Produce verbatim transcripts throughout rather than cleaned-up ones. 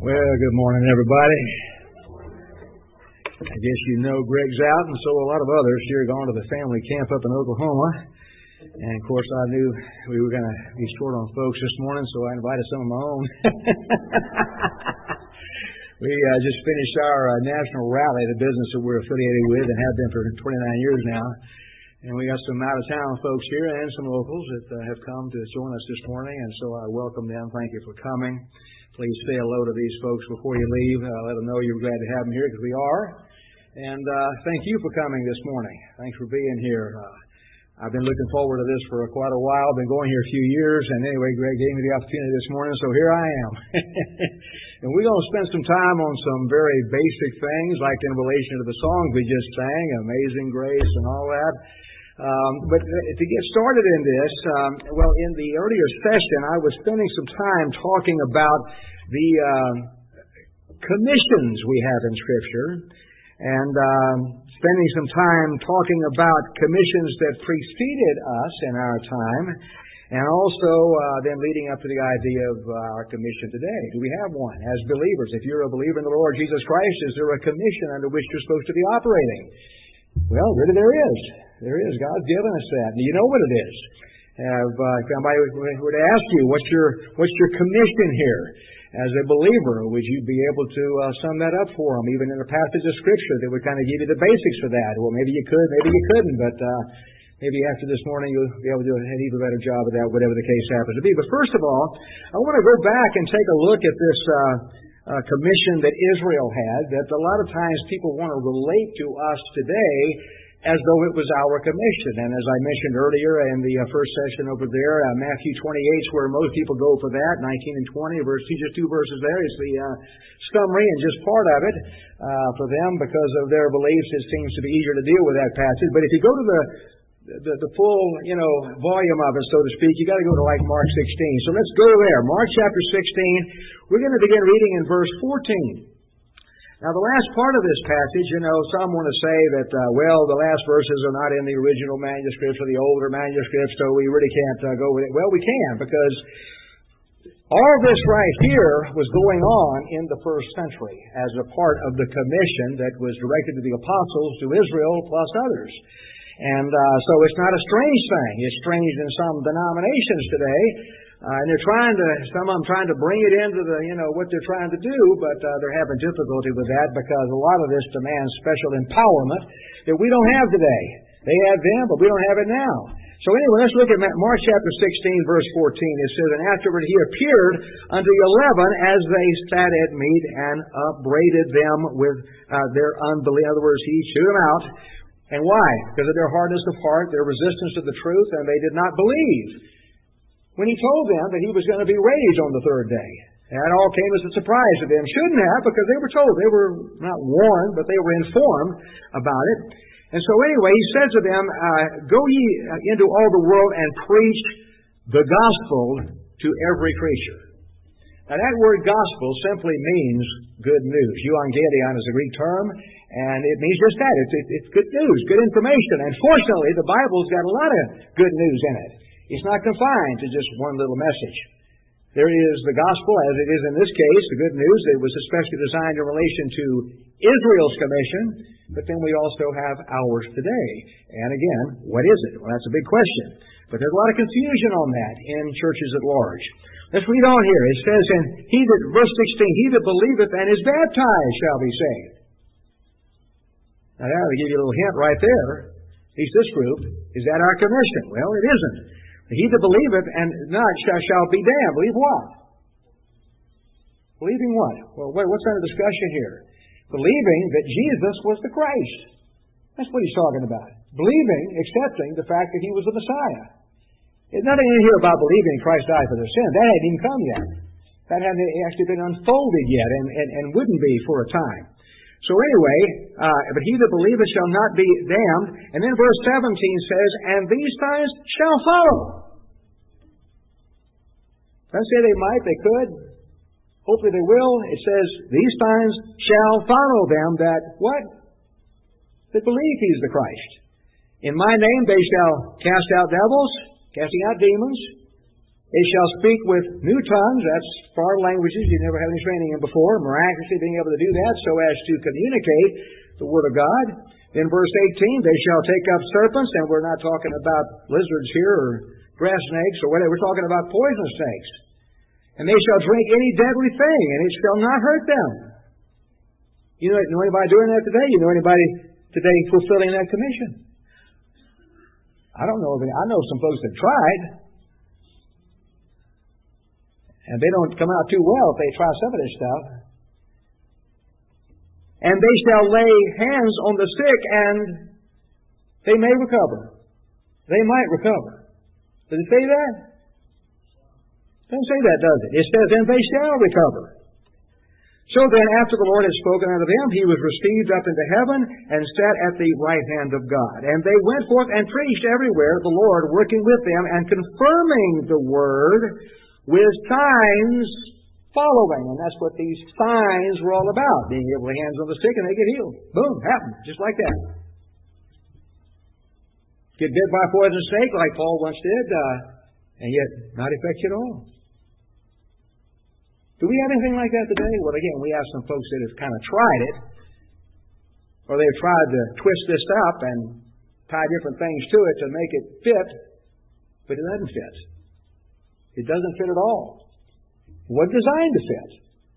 Well, good morning, everybody. I guess you know Greg's out, and so a lot of others here are gone to the family camp up in Oklahoma. And, of course, I knew we were going to be short on folks this morning, so I invited some of my own. we uh, just finished our uh, national rally, the business that we're affiliated with and have been for twenty-nine years now. And we got some out-of-town folks here and some locals that uh, have come to join us this morning, and so I welcome them. Thank you for coming. Please say hello to these folks before you leave. Uh, let them know you're glad to have them here, because we are. And uh, thank you for coming this morning. Thanks for being here. Uh, I've been looking forward to this for quite a while. I've been going here a few years, and anyway, Greg gave me the opportunity this morning, so here I am. And we're going to spend some time on some very basic things, like in relation to the songs we just sang, Amazing Grace and all that. Um, but to get started in this, um, well, in the earlier session, I was spending some time talking about the uh, commissions we have in Scripture, and um, spending some time talking about commissions that preceded us in our time, and also uh, then leading up to the idea of uh, our commission today. Do we have one as believers? If you're a believer in the Lord Jesus Christ, is there a commission under which you're supposed to be operating? Well, really there is. There is. God's given us that. And you know what it is. Have, uh, if somebody were to ask you, what's your what's your commission here? As a believer, would you be able to uh, sum that up for them, even in a passage of Scripture that would kind of give you the basics for that? Well, maybe you could, maybe you couldn't, but uh, maybe after this morning you'll be able to do an even better job of that, whatever the case happens to be. But first of all, I want to go back and take a look at this uh, uh, commission that Israel had, that a lot of times people want to relate to us today as though it was our commission. And as I mentioned earlier in the uh, first session over there, uh, Matthew twenty-eight is where most people go for that, nineteen and twenty, verse, just two verses there is the uh, summary and just part of it uh, for them. Because of their beliefs, it seems to be easier to deal with that passage. But if you go to the the, the full, you know, volume of it, so to speak, you got to go to like Mark sixteen. So let's go there. Mark chapter sixteen. We're going to begin reading in verse fourteen. Now, the last part of this passage, you know, some want to say that, uh, well, the last verses are not in the original manuscripts or the older manuscripts, so we really can't uh, go with it. Well, we can, because all this right here was going on in the first century as a part of the commission that was directed to the apostles, to Israel, plus others. And uh, so it's not a strange thing. It's strange in some denominations today. Uh, and they're trying to, some of them trying to bring it into the, you know, what they're trying to do, but uh, they're having difficulty with that because a lot of this demands special empowerment that we don't have today. They have them, but we don't have it now. So anyway, let's look at Mark chapter sixteen, verse fourteen. It says, "And afterward he appeared unto the eleven as they sat at meat, and upbraided them with uh, their unbelief." In other words, he chewed them out. And why? Because of their hardness of heart, their resistance to the truth, and they did not believe when he told them that he was going to be raised on the third day. And that all came as a surprise to them. Shouldn't have, because they were told. They were not warned, but they were informed about it. And so anyway, he said to them, uh, "Go ye into all the world and preach the gospel to every creature." Now that word gospel simply means good news. Euangelion is a Greek term, and it means just that. It's, it, it's good news, good information. And fortunately, the Bible's got a lot of good news in it. It's not confined to just one little message. There is the gospel, as it is in this case, the good news. It was especially designed in relation to Israel's commission, but then we also have ours today. And again, what is it? Well, that's a big question. But there's a lot of confusion on that in churches at large. Let's read on here. It says, "And he that," verse sixteen, "he that believeth and is baptized shall be saved." Now that will give you a little hint right there. At least this group. Is that our commission? Well, it isn't. "He that believeth and not shall, shall be damned." Believe what? Believing what? Well, wait, what's under discussion here? Believing that Jesus was the Christ. That's what he's talking about. Believing, accepting the fact that he was the Messiah. There's nothing in here about believing Christ died for their sin. That hadn't even come yet. That hadn't actually been unfolded yet, and, and, and wouldn't be for a time. So anyway, uh, "but he that believeth shall not be damned." And then verse seventeen says, "And these signs shall follow." Doesn't say they might, they could. Hopefully they will. It says, "These signs shall follow them that," what? "That believe he is the Christ. In my name they shall cast out devils," casting out demons. They shall speak with new tongues. That's foreign languages you never had any training in before. Miraculously being able to do that so as to communicate the Word of God. In verse eighteen, they shall take up serpents, and we're not talking about lizards here or grass snakes or whatever. We're talking about poisonous snakes. And they shall drink any deadly thing, and it shall not hurt them. You know, know anybody doing that today? You know anybody today fulfilling that commission? I don't know of any. I know some folks that tried. And they don't come out too well if they try some of this stuff. And they shall lay hands on the sick, and they may recover. They might recover. Does it say that? It doesn't say that, does it? It says, and they shall recover. So then, after the Lord had spoken unto them, he was received up into heaven and sat at the right hand of God. And they went forth and preached everywhere, the Lord working with them and confirming the word with signs following. And that's what these signs were all about. Being able to lay hands on the sick and they get healed. Boom, happened. Just like that. Get bit by a poisonous snake like Paul once did, uh, and yet not affect you at all. Do we have anything like that today? Well, again, we have some folks that have kind of tried it, or they've tried to twist this up and tie different things to it to make it fit, but it doesn't fit. It doesn't fit at all. It wasn't designed to fit.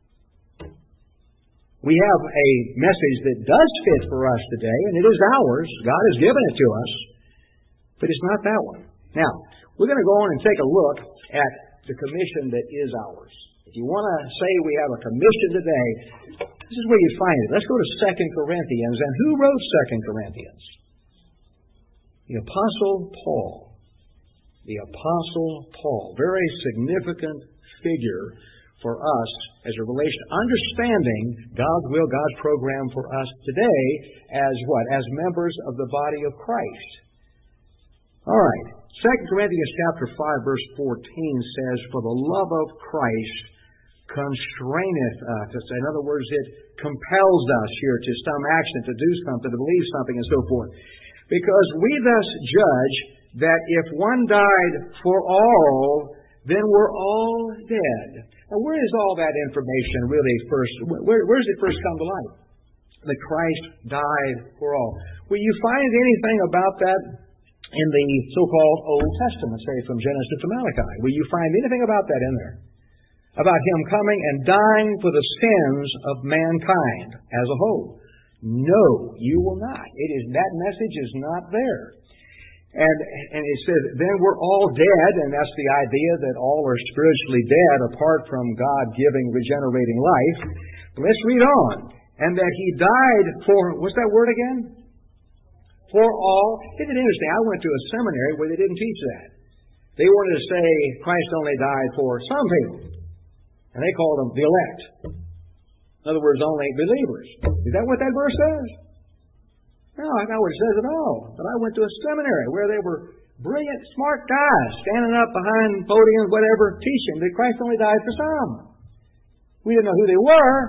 We have a message that does fit for us today, and it is ours. God has given it to us, but it's not that one. Now, we're going to go on and take a look at the commission that is ours. If you want to say we have a commission today, this is where you find it. Let's go to Second Corinthians. And who wrote Second Corinthians? The Apostle Paul. The Apostle Paul. Very significant figure for us as a relation. Understanding God's will, God's program for us today as what? As members of the body of Christ. All right. Second Corinthians chapter five, verse fourteen says, for the love of Christ constraineth us. In other words, it compels us here to some action, to do something, to believe something, and so forth. Because we thus judge that if one died for all, then we're all dead. Now, where does all that information really first, where, where does it first come to light? That Christ died for all. Will you find anything about that in the so-called Old Testament, say from Genesis to Malachi? Will you find anything about that in there? About Him coming and dying for the sins of mankind as a whole? No, you will not. It is, that message is not there. And, and it says, then we're all dead, and that's the idea that all are spiritually dead apart from God giving regenerating life. But let's read on. And that He died for, what's that word again? For all. Isn't it interesting? I went to a seminary where they didn't teach that. They wanted to say Christ only died for some people. And they called them the elect. In other words, only believers. Is that what that verse says? No, I know what it says at all. But I went to a seminary where they were brilliant, smart guys standing up behind podiums, whatever, teaching that Christ only died for some. We didn't know who they were,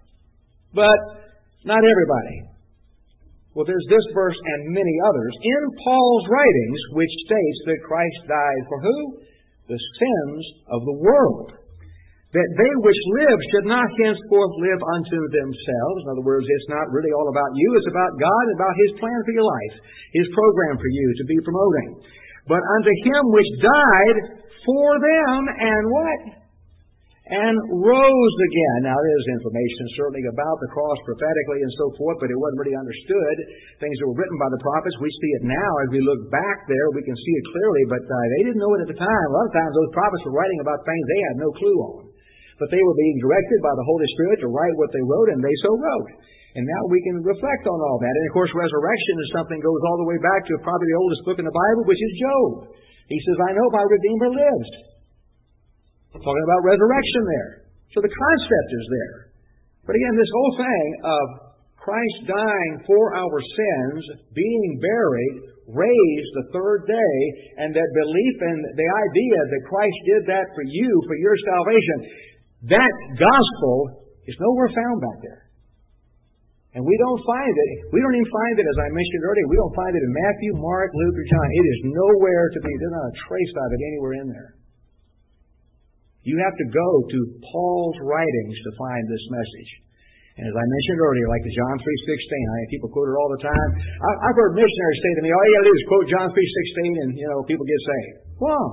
but not everybody. Well, there's this verse and many others in Paul's writings which states that Christ died for who? The sins of the world. That they which live should not henceforth live unto themselves. In other words, it's not really all about you. It's about God and about His plan for your life, His program for you to be promoting. But unto Him which died for them and what? And rose again. Now, there's information certainly about the cross prophetically and so forth, but it wasn't really understood. Things that were written by the prophets, we see it now. As we look back there, we can see it clearly, but uh, they didn't know it at the time. A lot of times those prophets were writing about things they had no clue on. But they were being directed by the Holy Spirit to write what they wrote, and they so wrote. And now we can reflect on all that. And, of course, resurrection is something that goes all the way back to probably the oldest book in the Bible, which is Job. He says, I know my Redeemer lives. Talking about resurrection there. So the concept is there. But again, this whole thing of Christ dying for our sins, being buried, raised the third day, and that belief in the idea that Christ did that for you, for your salvation, that gospel is nowhere found back there. And we don't find it. We don't even find it, as I mentioned earlier, we don't find it in Matthew, Mark, Luke, or John. It is nowhere to be. There's not a trace of it anywhere in there. You have to go to Paul's writings to find this message. And as I mentioned earlier, like the John three sixteen, I mean, people quote it all the time. I, I've heard missionaries say to me, all you got to do is quote John three sixteen and, you know, people get saved. Wrong.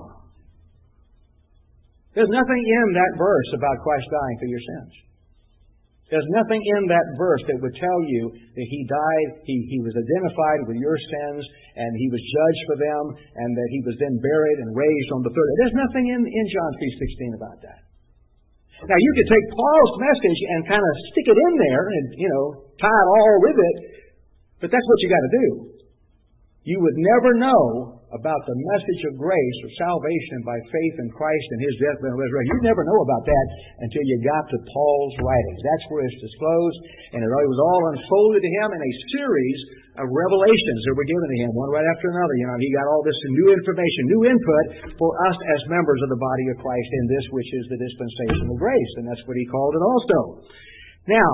There's nothing in that verse about Christ dying for your sins. There's nothing in that verse that would tell you that He died, He, he was identified with your sins, and He was judged for them, and that He was then buried and raised on the third day. There's nothing in, in John three sixteen about that. Now, you could take Paul's message and kind of stick it in there and, you know, tie it all with it, but that's what you got to do. You would never know about the message of grace or salvation by faith in Christ and His death and resurrection. You'd never know about that until you got to Paul's writings. That's where it's disclosed, and it was all unfolded to him in a series of revelations that were given to him, one right after another. You know, he got all this new information, new input for us as members of the body of Christ in this, which is the dispensation of grace, and that's what he called it also. Now,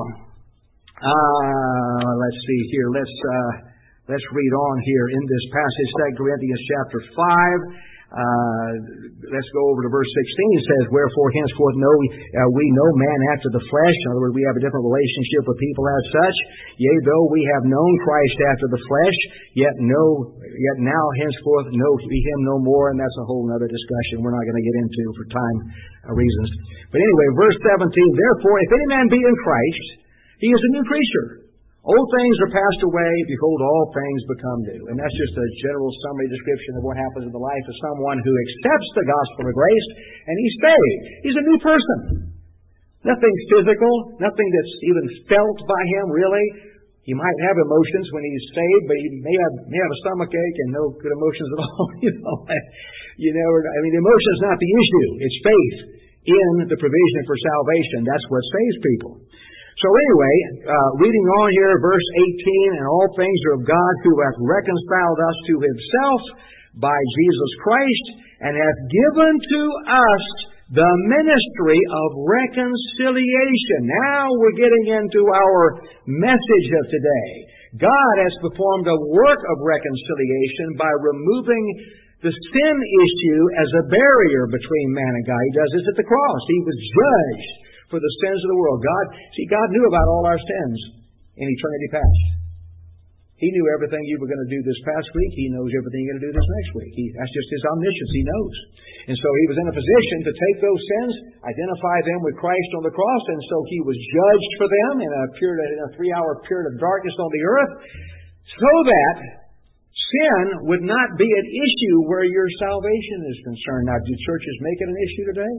uh, let's see here. Let's uh, let's read on here in this passage, Second Corinthians chapter five. Uh, let's go over to verse sixteen. It says, "Wherefore henceforth know we, uh, we know man after the flesh." In other words, we have a different relationship with people as such. Yea, though we have known Christ after the flesh, yet know, yet now henceforth know Him no more. And that's a whole other discussion we're not going to get into for time reasons. But anyway, verse seventeen. "Therefore, if any man be in Christ, he is a new creature. Old things are passed away, behold, all things become new." And that's just a general summary description of what happens in the life of someone who accepts the gospel of grace, and he's saved. He's a new person. Nothing physical, nothing that's even felt by him, really. He might have emotions when he's saved, but he may have, may have a stomach ache and no good emotions at all. you know, you never, I mean, the emotion is not the issue. It's faith in the provision for salvation. That's what saves people. So anyway, uh, reading on here, verse eighteen, "And all things are of God, who hath reconciled us to Himself by Jesus Christ, and hath given to us the ministry of reconciliation." Now we're getting into our message of today. God has performed a work of reconciliation by removing the sin issue as a barrier between man and God. He does this at the cross. He was judged for the sins of the world. God, see, God knew about all our sins in eternity past. He knew everything you were going to do this past week. He knows everything you're going to do this next week. He, that's just His omniscience. He knows. And so He was in a position to take those sins, identify them with Christ on the cross, and so He was judged for them in a period, in a three-hour period of darkness on the earth, so that sin would not be an issue where your salvation is concerned. Now, do churches make it an issue today?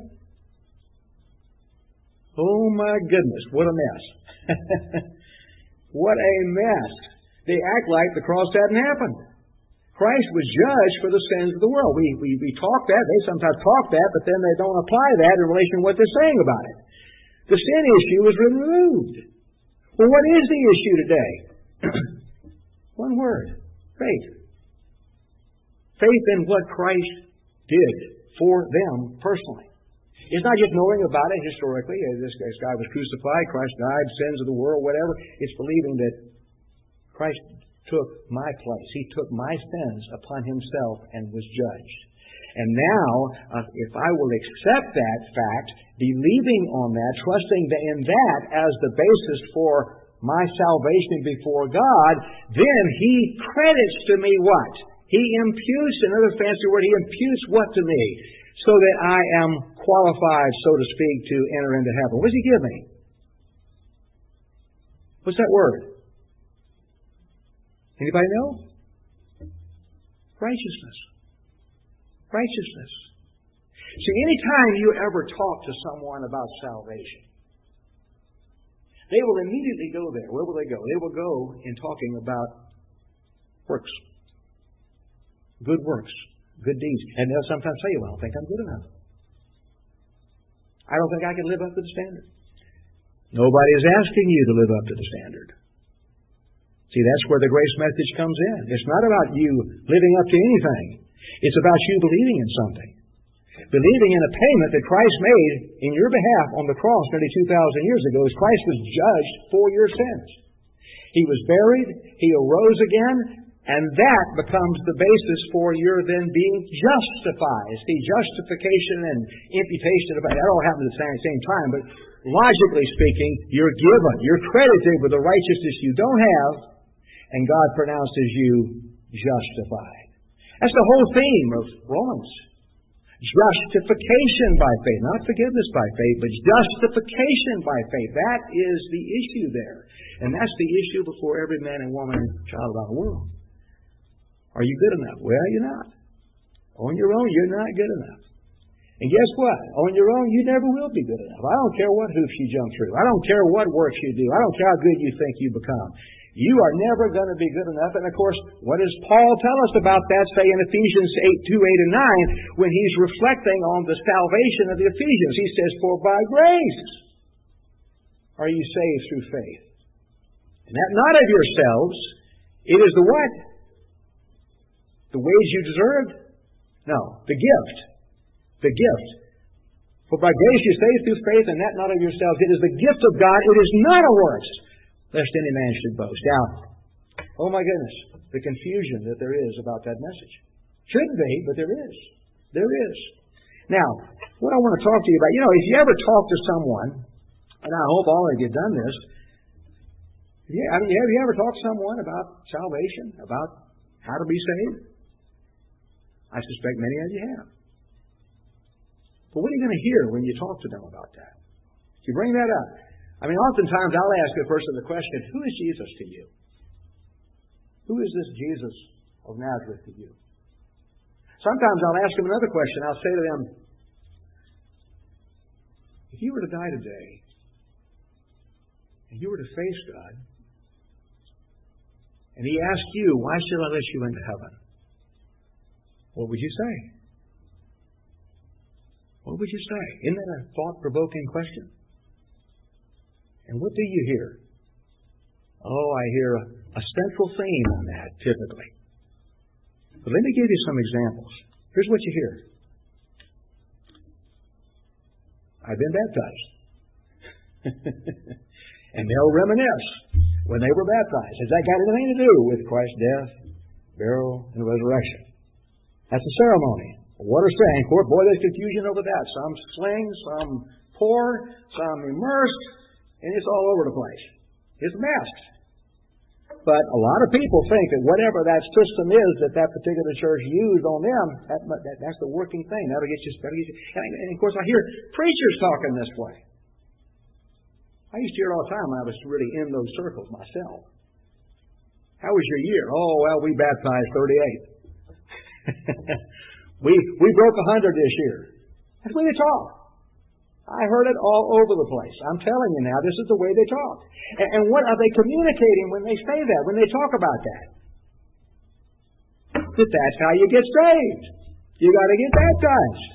Oh my goodness, what a mess. What a mess. They act like the cross hadn't happened. Christ was judged for the sins of the world. We, we, we talk that, they sometimes talk that, but then they don't apply that in relation to what they're saying about it. The sin issue was removed. Well, what is the issue today? One word, faith. Faith in what Christ did for them personally. It's not just knowing about it historically. This guy was crucified, Christ died, sins of the world, whatever. It's believing that Christ took my place. He took my sins upon Himself and was judged. And now, uh, if I will accept that fact, believing on that, trusting in that as the basis for my salvation before God, then He credits to me what? He imputes, another fancy word, He imputes what to me? So that I am qualified, so to speak, to enter into heaven. What does He give me? What's that word? Anybody know? Righteousness. Righteousness. See, anytime you ever talk to someone about salvation, they will immediately go there. Where will they go? They will go in talking about works. Good works. Good deeds. And they'll sometimes say, well, I don't think I'm good enough. I don't think I can live up to the standard. Nobody is asking you to live up to the standard. See, that's where the grace message comes in. It's not about you living up to anything. It's about you believing in something. Believing in a payment that Christ made in your behalf on the cross nearly two thousand years ago as Christ was judged for your sins. He was buried. He arose again. And that becomes the basis for your then being justified. See, justification and imputation, that all happen at the same, same time, but logically speaking, you're given, you're credited with a righteousness you don't have, and God pronounces you justified. That's the whole theme of Romans. Justification by faith, not forgiveness by faith, but justification by faith. That is the issue there. And that's the issue before every man and woman and child around the world. Are you good enough? Well, you're not. On your own, you're not good enough. And guess what? On your own, you never will be good enough. I don't care what hoops you jump through. I don't care what works you do. I don't care how good you think you become. You are never going to be good enough. And of course, what does Paul tell us about that, say in Ephesians eight, two, eight, and nine, when he's reflecting on the salvation of the Ephesians? He says, for by grace are you saved through faith. And that not of yourselves. It is the what? The wage you deserved? No, the gift. The gift. For by grace you saved through faith, and that not of yourselves. It is the gift of God. It is not of works, lest any man should boast. Now, oh my goodness, the confusion that there is about that message. Shouldn't be, but there is. There is. Now, what I want to talk to you about, you know, if you ever talk to someone, and I hope all of you have done this, yeah, I mean, have you ever talked to someone about salvation, about how to be saved? I suspect many of you have. But what are you going to hear when you talk to them about that? If you bring that up, I mean, oftentimes I'll ask a person the question, who is Jesus to you? Who is this Jesus of Nazareth to you? Sometimes I'll ask them another question. I'll say to them, if you were to die today, and you were to face God, and He asked you, why should I let you into heaven? What would you say? What would you say? Isn't that a thought-provoking question? And what do you hear? Oh, I hear a, a central theme on that, typically. But let me give you some examples. Here's what you hear. I've been baptized. And they'll reminisce when they were baptized. Has that got anything to do with Christ's death, burial, and resurrection? That's a ceremony. A water sprinkling. Of course, boy, there's confusion over that. Some sling, some pour, some immersed, and it's all over the place. It's a mess. But a lot of people think that whatever that system is that that particular church used on them, that, that, that's the working thing. That'll get you. That'll get you. And, and of course, I hear preachers talking this way. I used to hear it all the time when I was really in those circles myself. How was your year? Oh, well, we baptized thirty-eight. we we broke a hundred this year. That's the way they talk. I heard it all over the place. I'm telling you now, this is the way they talk. And, and what are they communicating when they say that, when they talk about that? That that's how you get saved. You got to get baptized.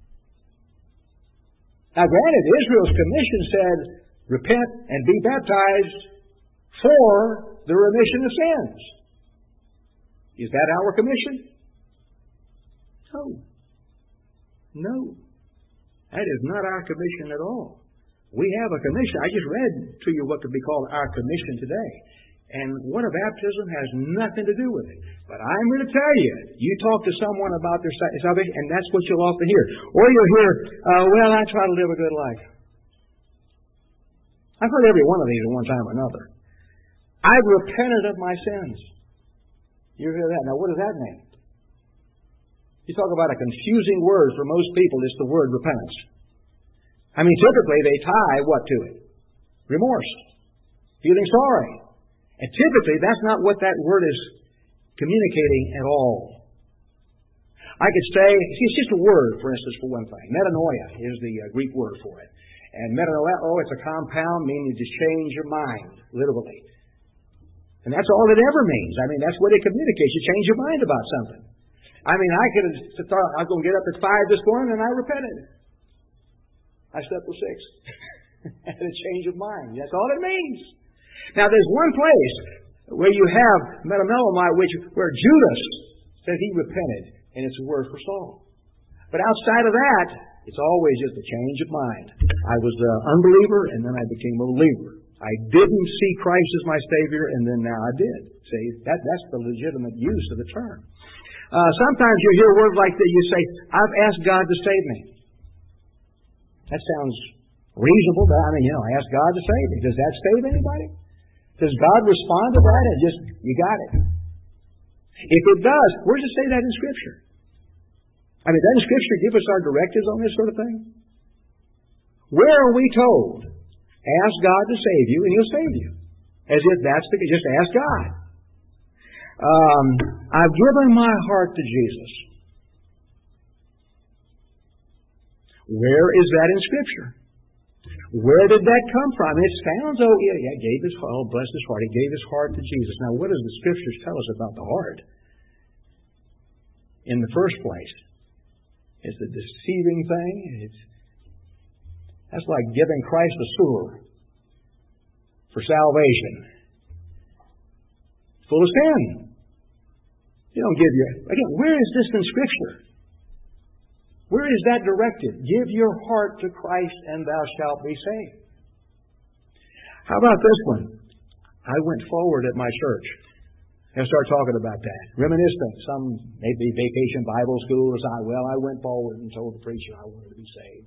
Now, granted, Israel's commission said, repent and be baptized for the remission of sins. Is that our commission? No. No. That is not our commission at all. We have a commission. I just read to you what could be called our commission today. And water baptism has nothing to do with it. But I'm going to tell you, you talk to someone about their salvation, and that's what you'll often hear. Or you'll hear, uh, well, I try to live a good life. I've heard every one of these at one time or another. I've repented of my sins. You hear that? Now, what does that mean? You talk about a confusing word for most people. It's the word repentance. I mean, typically they tie what to it? Remorse. Feeling sorry. And typically that's not what that word is communicating at all. I could say, see, it's just a word, for instance, for one thing. Metanoia is the uh, Greek word for it. And metanoia, oh, it's a compound meaning to change your mind, literally. And that's all it ever means. I mean, that's what it communicates. You change your mind about something. I mean, I could have thought I was going to get up at five this morning and I repented. I slept till six. I had a change of mind. That's all it means. Now, there's one place where you have metamelomai, which where Judas said he repented, and it's a word for Saul. But outside of that, it's always just a change of mind. I was an unbeliever, and then I became a believer. I didn't see Christ as my Savior, and then now I did. See, that, that's the legitimate use of the term. Uh, sometimes you hear words like that. You say, I've asked God to save me. That sounds reasonable, but I mean, you know, I asked God to save me. Does that save anybody? Does God respond to that and just, you got it? If it does, where does it say that in Scripture? I mean, doesn't Scripture give us our directives on this sort of thing? Where are we told, ask God to save you and He'll save you? As if that's the, just ask God. Um, I've given my heart to Jesus. Where is that in Scripture? Where did that come from? It sounds, oh, yeah, yeah, gave his heart, oh, bless his heart. He gave his heart to Jesus. Now, what does the Scriptures tell us about the heart? In the first place, it's a deceiving thing. It's, that's like giving Christ a sewer for salvation. Full of sin. You don't give your... Again, where is this in Scripture? Where is that directed? Give your heart to Christ and thou shalt be saved. How about this one? I went forward at my church and started talking about that. Reminiscent. Some maybe vacation Bible school or something. Well, I went forward and told the preacher I wanted to be saved.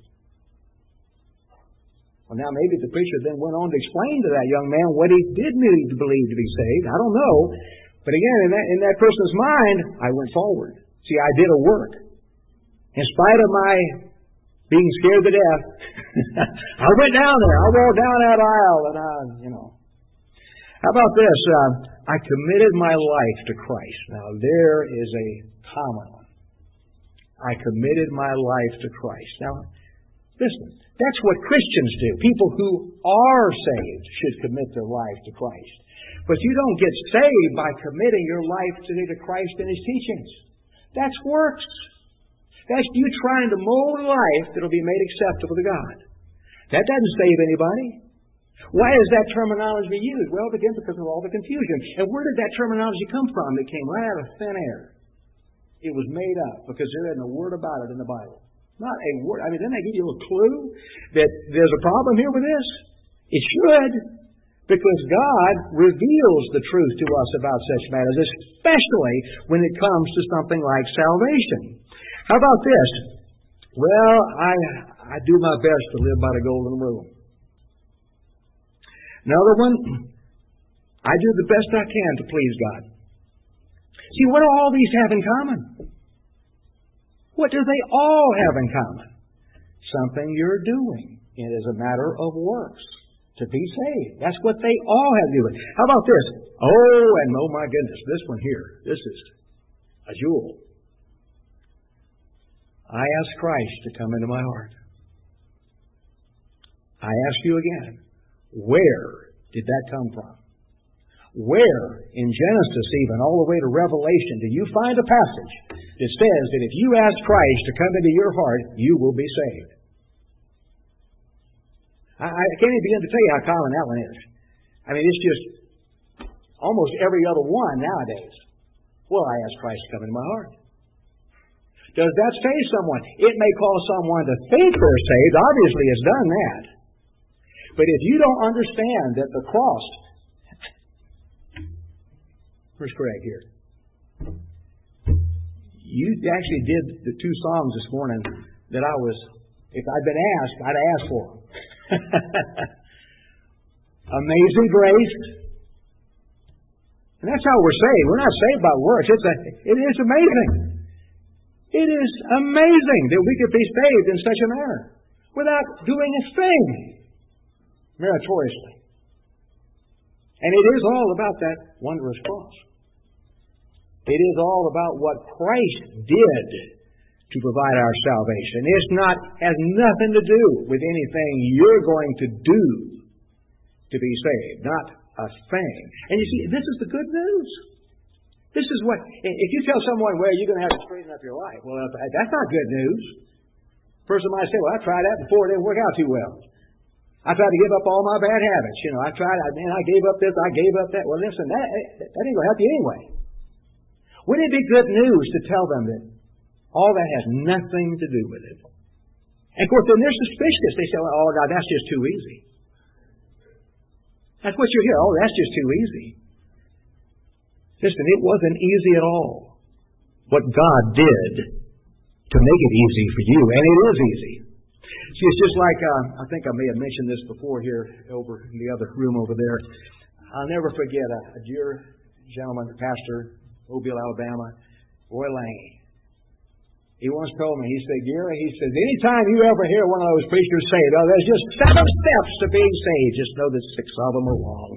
Well, now maybe the preacher then went on to explain to that young man what he did need to believe to be saved. I don't know. But again, in that, in that person's mind, I went forward. See, I did a work. In spite of my being scared to death, I went down there. I walked down that aisle and I, you know. How about this? Uh, I committed my life to Christ. Now, there is a common one. I committed my life to Christ. Now, listen, that's what Christians do. People who are saved should commit their life to Christ. But you don't get saved by committing your life to, to Christ and His teachings. That's works. That's you trying to mold a life that will be made acceptable to God. That doesn't save anybody. Why is that terminology used? Well, again, because of all the confusion. And where did that terminology come from? It came right out of thin air. It was made up because there isn't a word about it in the Bible. Not a word. I mean, didn't I give you a little clue that there's a problem here with this? It should. Because God reveals the truth to us about such matters, especially when it comes to something like salvation. How about this? Well, I I do my best to live by the golden rule. Another one, I do the best I can to please God. See, what do all these have in common? What do they all have in common? Something you're doing. It is a matter of works to be saved. That's what they all have to do with. How about this? Oh, and oh my goodness, this one here. This is a jewel. I ask Christ to come into my heart. I ask you again, where did that come from? Where in Genesis even, all the way to Revelation, do you find a passage that says that if you ask Christ to come into your heart, you will be saved? I, I can't even begin to tell you how common that one is. I mean, it's just almost every other one nowadays. Well, I ask Christ to come into my heart. Does that save someone? It may cause someone to think they're saved. Obviously, it's done that. But if you don't understand that the cross... Where's Craig here? You actually did the two songs this morning that I was... If I'd been asked, I'd ask for them. Amazing grace. And that's how we're saved. We're not saved by works. It's a, it is amazing. It is amazing that we could be saved in such a manner without doing a thing meritoriously. And it is all about that wondrous cross. It is all about what Christ did to provide our salvation. It's not has nothing to do with anything you're going to do to be saved. Not a thing. And you see, this is the good news. This is what, if you tell someone, well, you're going to have to straighten up your life. Well, that's not good news. A person might say, well, I tried that before. It didn't work out too well. I tried to give up all my bad habits. You know, I tried, I, man, I gave up this, I gave up that. Well, listen, that, that ain't going to help you anyway. Wouldn't it be good news to tell them that all that has nothing to do with it? And of course, then they're suspicious. They say, oh, God, that's just too easy. That's what you hear. Oh, that's just too easy. Listen, it wasn't easy at all what God did to make it easy for you, and it is easy. See, it's just like, uh, I think I may have mentioned this before here over in the other room over there. I'll never forget a, a dear gentleman, pastor, Mobile, Alabama, Roy Lange. He once told me, he said, Gary, he says, anytime you ever hear one of those preachers say, oh, there's just seven steps to being saved, just know that six of them are wrong.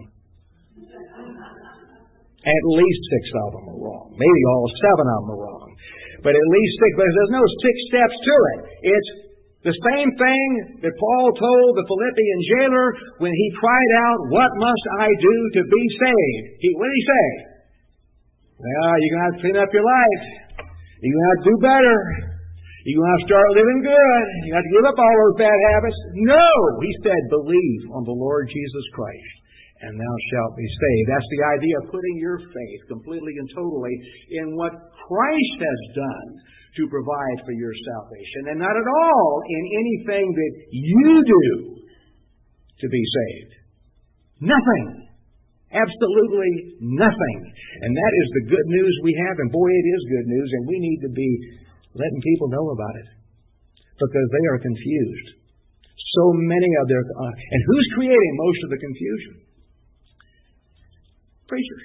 At least six of them are wrong. Maybe all seven of them are wrong. But at least six, because there's no six steps to it. It's the same thing that Paul told the Philippian jailer when he cried out, what must I do to be saved? He, what did he say? Well, you're going to have to clean up your life. You're going to have to do better. You're going to have to start living good. You have to give up all those bad habits. No! He said, believe on the Lord Jesus Christ, and thou shalt be saved. That's the idea of putting your faith completely and totally in what Christ has done to provide for your salvation, and not at all in anything that you do to be saved. Nothing. Absolutely nothing. And that is the good news we have, and boy, it is good news, and we need to be letting people know about it, because they are confused. So many of their... Uh, and who's creating most of the confusion? Preachers.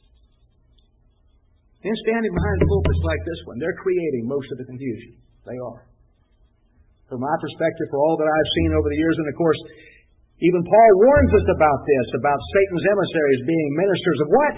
And standing behind pulpits like this one, they're creating most of the confusion. They are. From my perspective, for all that I've seen over the years, and of course, even Paul warns us about this, about Satan's emissaries being ministers of what?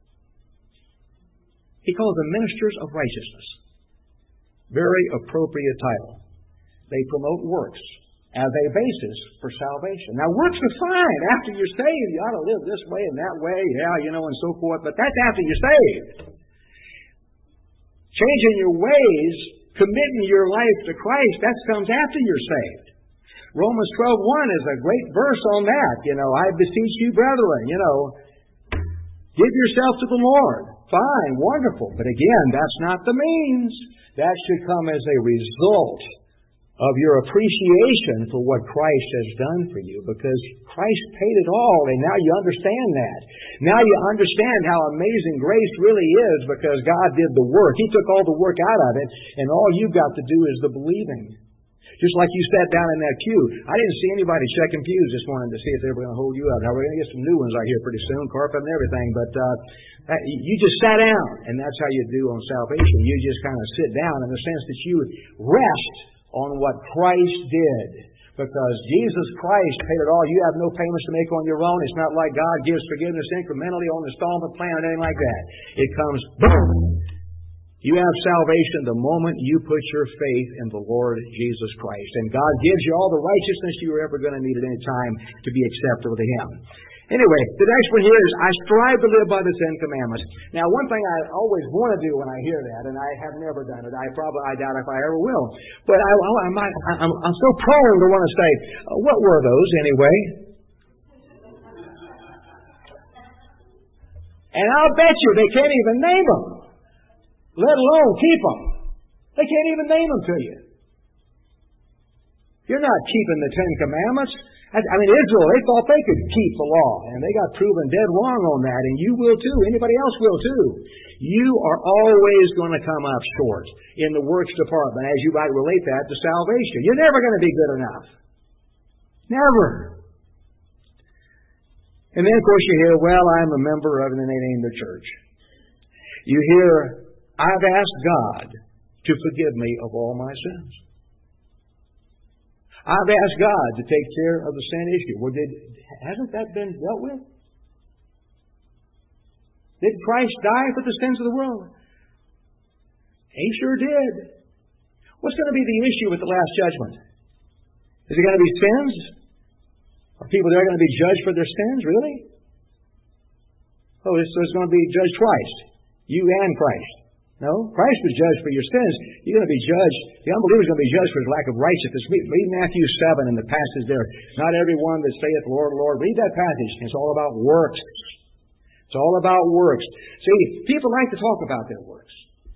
He calls them ministers of righteousness. Very appropriate title. They promote works as a basis for salvation. Now, works are fine. After you're saved, you ought to live this way and that way, yeah, you know, and so forth, but that's after you're saved. Changing your ways, committing your life to Christ, that comes after you're saved. Romans twelve one is a great verse on that. You know, I beseech you, brethren, you know, give yourself to the Lord. Fine, wonderful. But again, that's not the means. That should come as a result of your appreciation for what Christ has done for you, because Christ paid it all, and now you understand that. Now you understand how amazing grace really is, because God did the work. He took all the work out of it, and all you've got to do is the believing. Just like you sat down in that queue. I didn't see anybody checking pews this morning to see if they were going to hold you up. Now, we're going to get some new ones out here pretty soon, carpet and everything, but uh, you just sat down, and that's how you do on salvation. You just kind of sit down in the sense that you rest on what Christ did. Because Jesus Christ paid it all. You have no payments to make on your own. It's not like God gives forgiveness incrementally on the installment plan or anything like that. It comes, boom! You have salvation the moment you put your faith in the Lord Jesus Christ. And God gives you all the righteousness you're ever going to need at any time to be acceptable to Him. Anyway, the next one here is, I strive to live by the Ten Commandments. Now, one thing I always want to do when I hear that, and I have never done it, I probably, I doubt if I ever will, but I, I might, I'm, I'm so prone to want to say, what were those anyway? And I'll bet you they can't even name them, let alone keep them. They can't even name them to you. You're not keeping the Ten Commandments. I mean, Israel, they thought they could keep the law, and they got proven dead wrong on that, and you will too. Anybody else will too. You are always going to come up short in the works department, as you might relate that to salvation. You're never going to be good enough. Never. And then, of course, you hear, well, I'm a member of, and then they name the church. You hear, I've asked God to forgive me of all my sins. I've asked God to take care of the sin issue. Well, did, hasn't that been dealt with? Did Christ die for the sins of the world? He sure did. What's going to be the issue with the last judgment? Is it going to be sins? Are people there going to be judged for their sins? Really? Oh, so it's going to be judged twice. You and Christ. No, Christ was judged for your sins. You're going to be judged. The unbeliever is going to be judged for his lack of righteousness. Read Matthew seven in the passage there. Not everyone that saith, Lord, Lord. Read that passage. It's all about works. It's all about works. See, people like to talk about their works.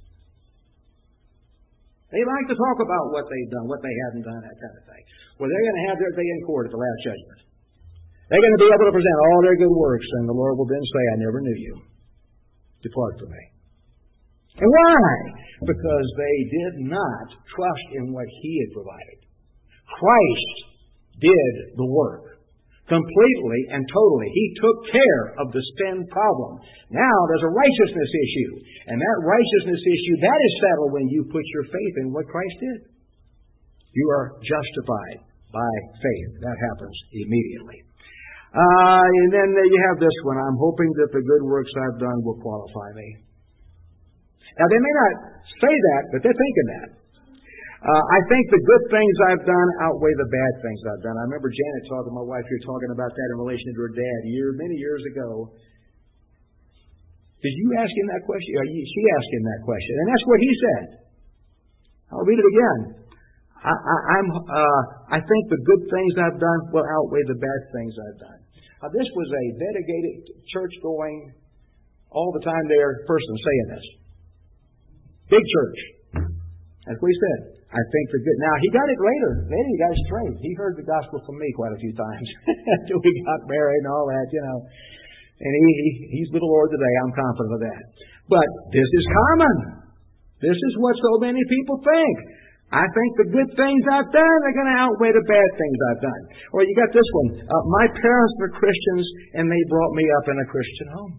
They like to talk about what they've done, what they haven't done, that kind of thing. Well, they're going to have their day in court at the last judgment. They're going to be able to present all their good works, and the Lord will then say, I never knew you. Depart from me. And why? Because they did not trust in what He had provided. Christ did the work. Completely and totally. He took care of the sin problem. Now there's a righteousness issue. And that righteousness issue, that is settled when you put your faith in what Christ did. You are justified by faith. That happens immediately. Uh, and then you have this one. I'm hoping that the good works I've done will qualify me. Now they may not say that, but they're thinking that. Uh, I think the good things I've done outweigh the bad things I've done. I remember Janet talking, my wife here, talking about that in relation to her dad year, many years ago. Did you ask him that question? Or she asked him that question, and that's what he said. I'll read it again. I, I, I'm, uh, I think the good things I've done will outweigh the bad things I've done. Now, this was a dedicated, church-going, all the time there person saying this. Big church. That's what he said. I think the good. Now, he got it later. Later, he got it straight. He heard the gospel from me quite a few times until we got married and all that, you know. And he, he he's with the Lord today. I'm confident of that. But this is common. This is what so many people think. I think the good things I've done are going to outweigh the bad things I've done. Or you got this one. Uh, my parents were Christians, and they brought me up in a Christian home.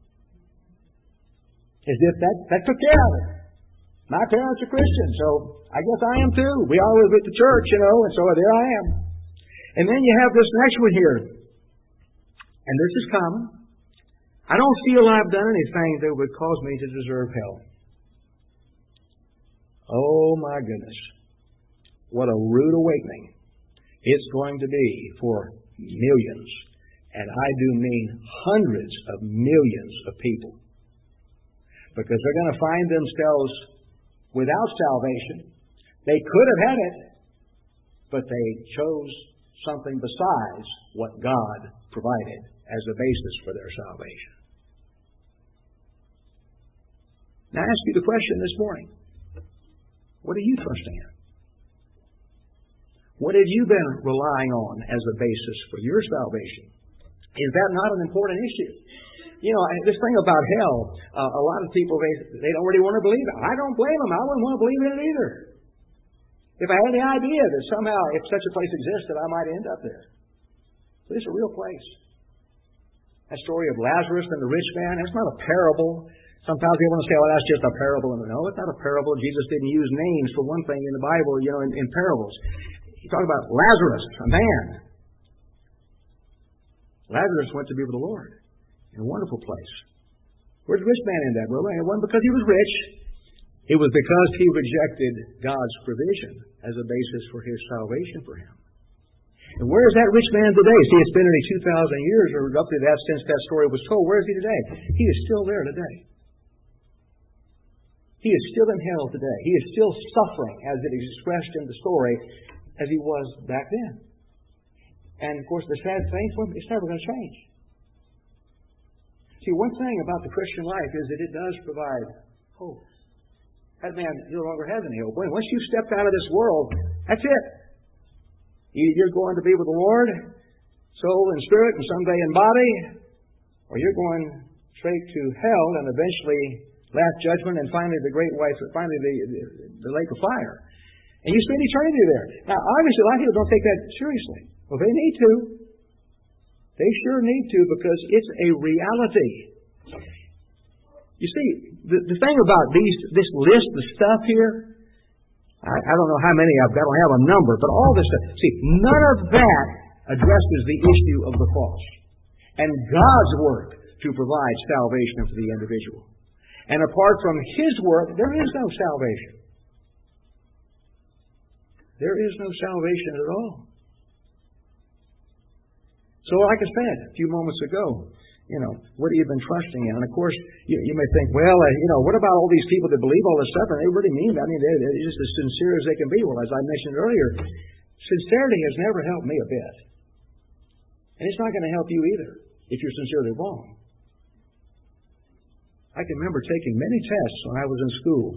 As if that, that took care of it. My parents are Christians, so I guess I am too. We always went to church, you know, and so there I am. And then you have this next one here. And this is common. I don't feel I've done anything that would cause me to deserve hell. Oh my goodness. What a rude awakening it's going to be for millions. And I do mean hundreds of millions of people. Because they're going to find themselves without salvation. They could have had it, but they chose something besides what God provided as a basis for their salvation. Now I ask you the question this morning. What are you trusting in? What have you been relying on as a basis for your salvation? Is that not an important issue? You know, this thing about hell, uh, a lot of people, they, they don't really want to believe it. I don't blame them. I wouldn't want to believe in it either. If I had the idea that somehow, if such a place existed, I might end up there. But it's a real place. That story of Lazarus and the rich man, that's not a parable. Sometimes people want to say, well, that's just a parable. No, it's not a parable. Jesus didn't use names, for one thing, in the Bible, you know, in, in parables. He talked about Lazarus, a man. Lazarus went to be with the Lord. In a wonderful place. Where's the rich man in that? Well, it wasn't because he was rich. It was because he rejected God's provision as a basis for his salvation for him. And where is that rich man today? See, it's been nearly two thousand years or roughly that since that story was told. Where is he today? He is still there today. He is still in hell today. He is still suffering, as it is expressed in the story, as he was back then. And, of course, the sad thing for him, it's never going to change. See, one thing about the Christian life is that it does provide hope. That man no longer has any hope. Once you've stepped out of this world, that's it. Either you're going to be with the Lord, soul and spirit, and someday in body, or you're going straight to hell and eventually last judgment and finally the great white, finally the, the, the lake of fire. And you spend eternity there. Now, obviously, a lot of people don't take that seriously. Well, they need to. They sure need to, because it's a reality. You see, the, the thing about these this list of stuff here, I, I don't know how many I've got. I don't have a number, but all this stuff. See, none of that addresses the issue of the cross and God's work to provide salvation for the individual. And apart from His work, there is no salvation. There is no salvation at all. So, like I said a few moments ago, you know, what have you been trusting in? And of course, you, you may think, well, uh, you know, what about all these people that believe all this stuff and they really mean that? I mean, they're, they're just as sincere as they can be. Well, as I mentioned earlier, sincerity has never helped me a bit. And it's not going to help you either if you're sincerely wrong. I can remember taking many tests when I was in school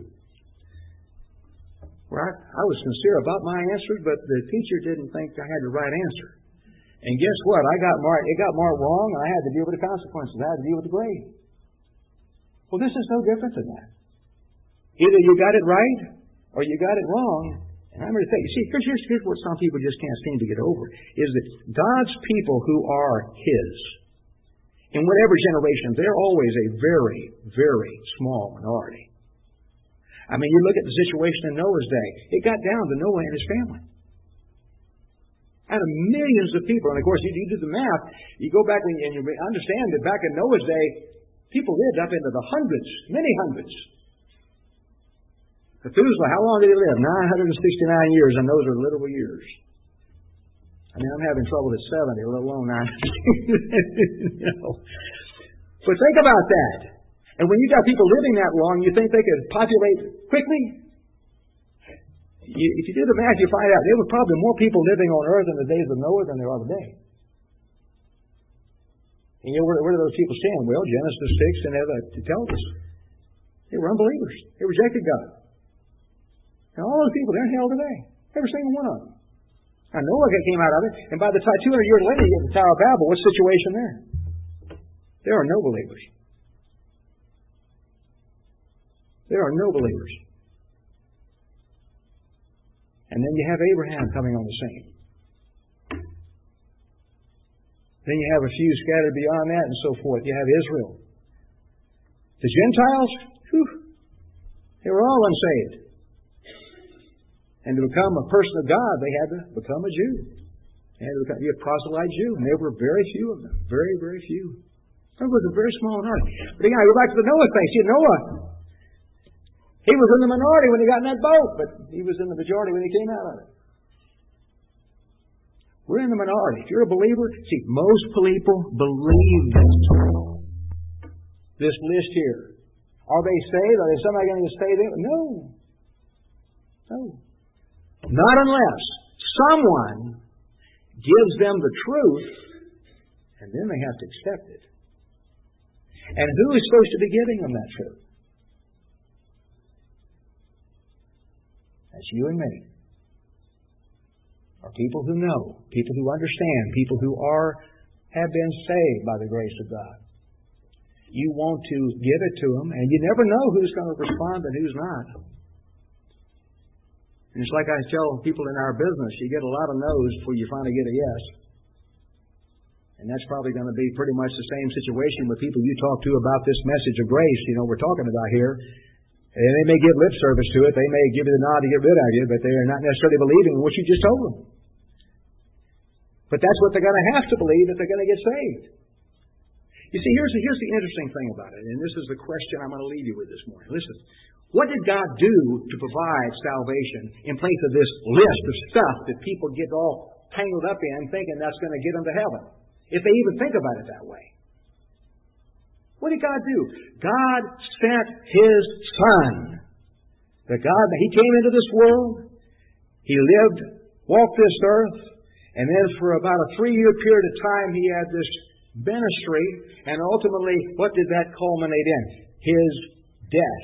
where I, I was sincere about my answers, but the teacher didn't think I had the right answer. And guess what? I got marked, it got marked wrong, and I had to deal with the consequences. I had to deal with the grade. Well, this is no different than that. Either you got it right, or you got it wrong. And I'm going to tell you, see, here's, here's, here's what some people just can't seem to get over, is that God's people who are His, in whatever generation, they're always a very, very small minority. I mean, you look at the situation in Noah's day. It got down to Noah and his family. Out of millions of people, and of course, you, you do the math, you go back and you understand that back in Noah's day, people lived up into the hundreds, many hundreds. Methuselah, how long did he live? nine hundred sixty-nine years, and those are literal years. I mean, I'm having trouble at seventy, let alone nine hundred. You know. But think about that. And when you got people living that long, you think they could populate quickly? You, if you do the math, you find out there were probably more people living on earth in the days of Noah than there are today. And you know, where, where do those people stand? Well, Genesis six and it tells us. They were unbelievers. They rejected God. And all those people, they're in hell today. Every single one of them. Now, Noah came out of it, and by the time two hundred years later, you get the Tower of Babel. What's the situation there? There are no believers. There are no believers. And then you have Abraham coming on the scene. Then you have a few scattered beyond that and so forth. You have Israel. The Gentiles, whew, they were all unsaved. And to become a person of God, they had to become a Jew. They had to become a proselyte Jew. And there were very few of them. Very, very few. It was a very small minority. But again, I go back to the Noah thing. See, Noah, he was in the minority when he got in that boat, but he was in the majority when he came out of it. We're in the minority. If you're a believer, see, most people believe this. This list here. Are they saved? Are they somehow going to stay there? No. No. Not unless someone gives them the truth, and then they have to accept it. And who is supposed to be giving them that truth? That's you and me. Are people who know, people who understand, people who are have been saved by the grace of God. You want to give it to them, and you never know who's going to respond and who's not. And it's like I tell people in our business, you get a lot of no's before you finally get a yes. And that's probably going to be pretty much the same situation with people you talk to about this message of grace, you know, we're talking about here. And they may give lip service to it. They may give you the nod to get rid of you, but they are not necessarily believing in what you just told them. But that's what they're going to have to believe if they're going to get saved. You see, here's the, here's the interesting thing about it, and this is the question I'm going to leave you with this morning. Listen, what did God do to provide salvation in place of this list of stuff that people get all tangled up in thinking that's going to get them to heaven, if they even think about it that way? What did God do? God sent His Son. The God, He came into this world. He lived, walked this earth, and then for about a three-year period of time, He had this ministry, and ultimately, what did that culminate in? His death.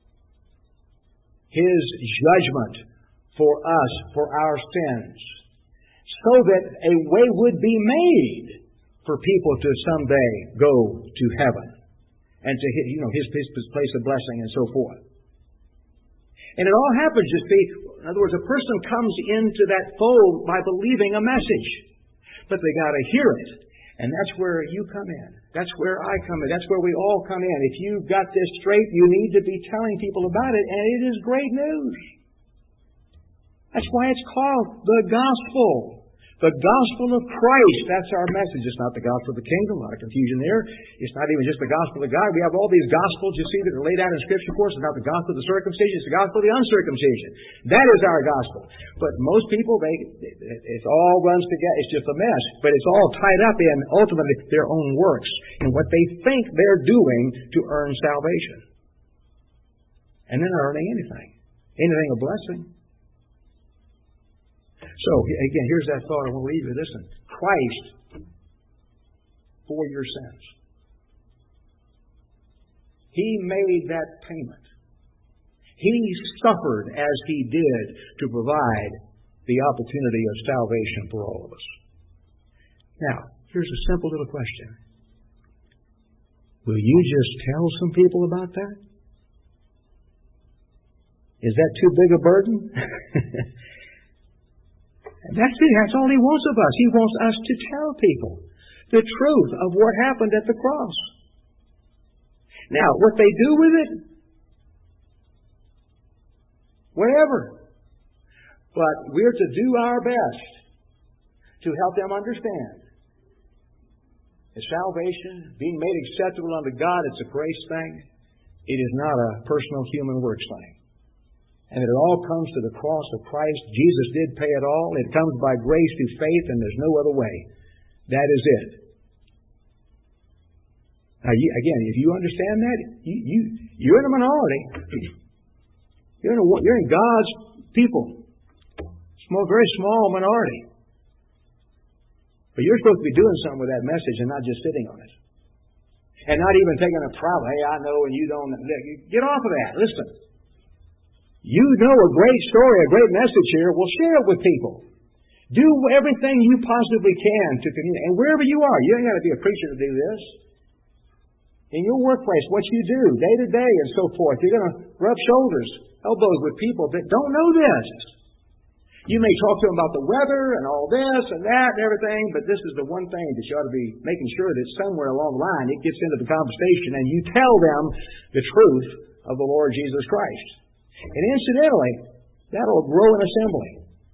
His judgment for us, for our sins. So that a way would be made for people to someday go to heaven. And to hit, you know, his, his place of blessing and so forth. And it all happens, you see, in other words, a person comes into that fold by believing a message. But they got to hear it. And that's where you come in. That's where I come in. That's where we all come in. If you've got this straight, you need to be telling people about it. And it is great news. That's why it's called the gospel. The gospel of Christ. That's our message. It's not the gospel of the kingdom. A lot of confusion there. It's not even just the gospel of God. We have all these gospels, you see, that are laid out in Scripture for us. It's not the gospel of the circumcision. It's the gospel of the uncircumcision. That is our gospel. But most people, they, it all runs together. It's just a mess. But it's all tied up in, ultimately, their own works and what they think they're doing to earn salvation. And they're not earning anything. Anything a blessing. So, again, here's that thought I want to leave you. Listen, Christ for your sins. He made that payment. He suffered as He did to provide the opportunity of salvation for all of us. Now, here's a simple little question. Will you just tell some people about that? Is that too big a burden? That's it. That's all He wants of us. He wants us to tell people the truth of what happened at the cross. Now, what they do with it, whatever. But we're to do our best to help them understand that salvation, being made acceptable unto God, it's a grace thing. It is not a personal human works thing. And it all comes to the cross of Christ. Jesus did pay it all. It comes by grace through faith, and there's no other way. That is it. Now, you, again, if you understand that, you, you, you're in a minority. You're in, a, you're in God's people. Small, very small minority. But you're supposed to be doing something with that message and not just sitting on it. And not even taking a problem. Hey, I know and you don't. Get off of that. Listen. You know a great story, a great message here. Well, share it with people. Do everything you possibly can to communicate. And wherever you are, you ain't got to be a preacher to do this. In your workplace, what you do, day to day and so forth, you're going to rub shoulders, elbows with people that don't know this. You may talk to them about the weather and all this and that and everything, but this is the one thing that you ought to be making sure that somewhere along the line it gets into the conversation and you tell them the truth of the Lord Jesus Christ. And incidentally, that'll grow an assembly.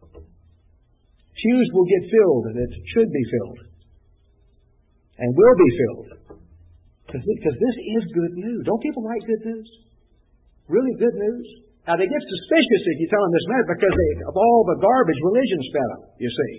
Pews will get filled that should be filled. And will be filled. Because this is good news. Don't people like good news? Really good news? Now, they get suspicious if you tell them this matter because they, of all the garbage religion's fed up, you see.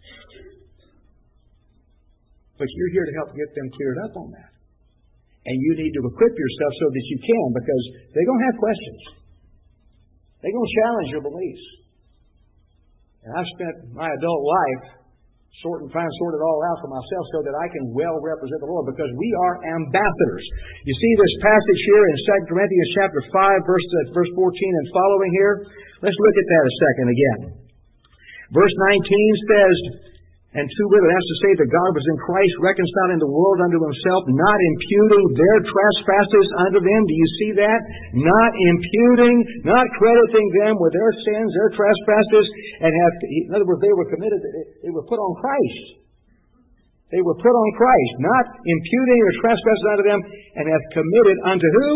But you're here to help get them cleared up on that. And you need to equip yourself so that you can, because they're going to have questions. They're going to challenge your beliefs. And I've spent my adult life sort and trying to sort it all out for myself so that I can well represent the Lord, because we are ambassadors. You see this passage here in Second Corinthians chapter five, verse, uh, verse fourteen and following here. Let's look at that a second again. Verse nineteen says, and to wit, it has to say that God was in Christ reconciling the world unto Himself, not imputing their trespasses unto them. Do you see that? Not imputing, not crediting them with their sins, their trespasses, and have, in other words, they were committed, they were put on Christ. They were put on Christ, not imputing their trespasses unto them, and have committed unto who?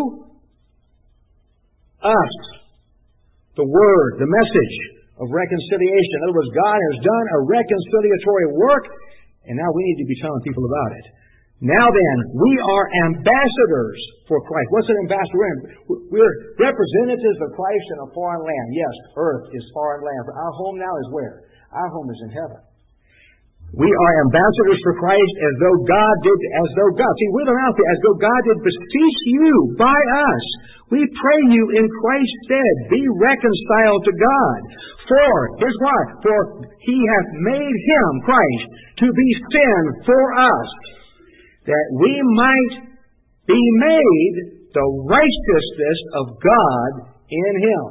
Us. The Word, the message of reconciliation. In other words, God has done a reconciliatory work, and now we need to be telling people about it. Now then, we are ambassadors for Christ. What's an ambassador in? We're representatives of Christ in a foreign land. Yes, earth is foreign land. Our home now is where? Our home is in heaven. We are ambassadors for Christ as though God did, as though God, see, we're out there, as though God did beseech you by us. We pray you in Christ's stead, be reconciled to God. For, here's why, for He hath made Him, Christ, to be sin for us, that we might be made the righteousness of God in Him.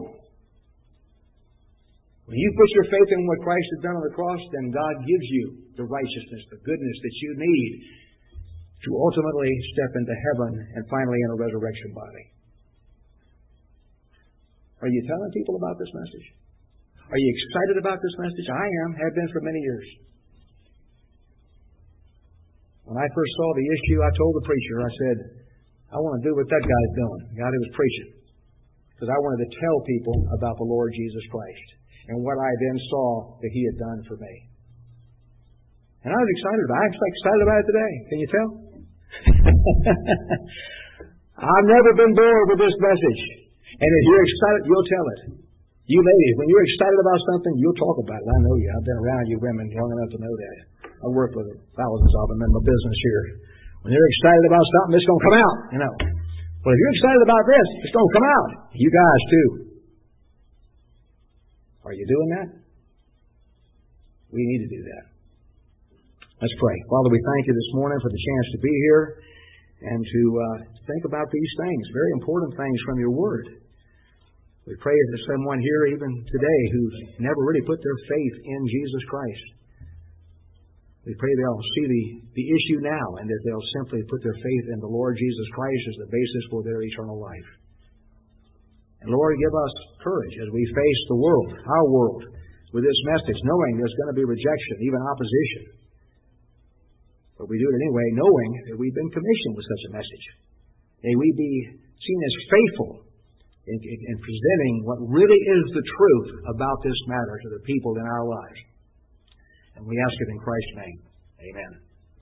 When you put your faith in what Christ has done on the cross, then God gives you the righteousness, the goodness that you need to ultimately step into heaven and finally in a resurrection body. Are you telling people about this message? Are you excited about this message? I am, have been for many years. When I first saw the issue, I told the preacher, I said, I want to do what that guy's doing, the guy who was preaching. Because I wanted to tell people about the Lord Jesus Christ and what I then saw that He had done for me. And I was excited about it. I'm excited about it today. Can you tell? I've never been bored with this message. And if you're excited, you'll tell it. You ladies, when you're excited about something, you'll talk about it. I know you. I've been around you women long enough to know that. I work with thousands of them in my business here. When you're excited about something, it's going to come out, you know. Well, if you're excited about this, it's going to come out. You guys, too. Are you doing that? We need to do that. Let's pray. Father, we thank You this morning for the chance to be here and to uh, think about these things, very important things from Your Word. We pray that there's someone here even today who's never really put their faith in Jesus Christ. We pray they'll see the, the issue now and that they'll simply put their faith in the Lord Jesus Christ as the basis for their eternal life. And Lord, give us courage as we face the world, our world, with this message, knowing there's going to be rejection, even opposition. But we do it anyway, knowing that we've been commissioned with such a message. May we be seen as faithful in, in, in presenting what really is the truth about this matter to the people in our lives. And we ask it in Christ's name. Amen.